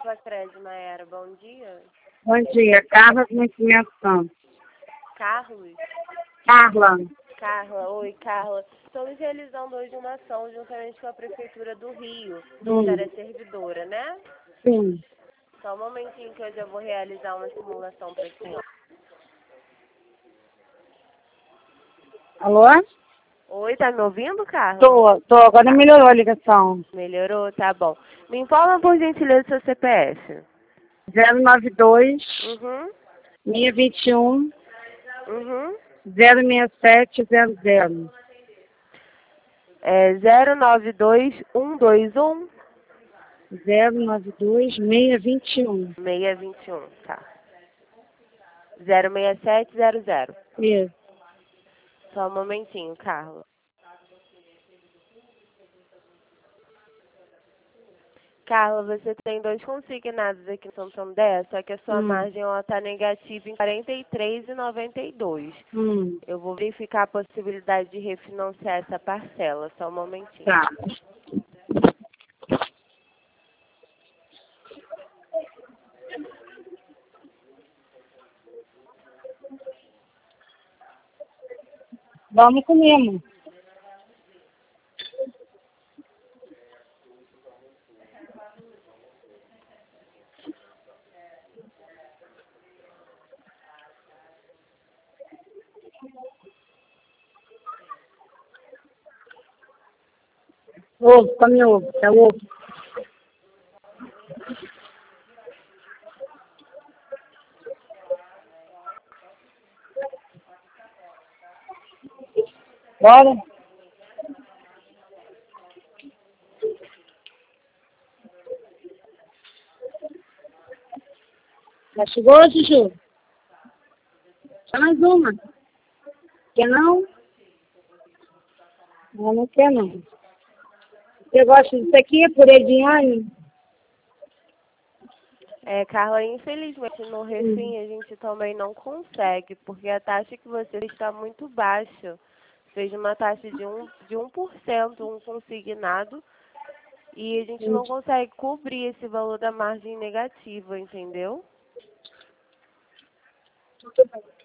Lacrede, Maera, bom dia. Bom dia, Carla do Nascimento Santos. Carlos? Carla. Carla, oi Carla. Estamos realizando hoje uma ação juntamente com a Prefeitura do Rio, do Servidora, né? Sim. Só um momentinho que eu já vou realizar uma simulação para a senhora. Alô? Oi, tá me ouvindo, Carla? Tô. Agora melhorou a ligação. Melhorou? Tá bom. Me informa, por gentileza, seu CPF. 092 Uhum. 621 Uhum. 06700. É 092121 092 621. 621, tá. 06700. Isso. Só um momentinho, Carla. Carla, você tem 2 consignados aqui no Santander, só que a sua margem está negativa em 43,92. Eu vou verificar a possibilidade de refinanciar essa parcela. Só um momentinho. Tá. Vamos comigo. Ovo, come ovo, é ovo. Bora? Já chegou, Juju? Só mais uma. Quer não? Não quer não. Você gosta disso aqui, purê de inhame? Carla, infelizmente no refim a gente também não consegue, porque a taxa que você está muito baixa. Fez uma taxa de 1%, um consignado, e a gente não consegue cobrir esse valor da margem negativa, entendeu? Tudo bem.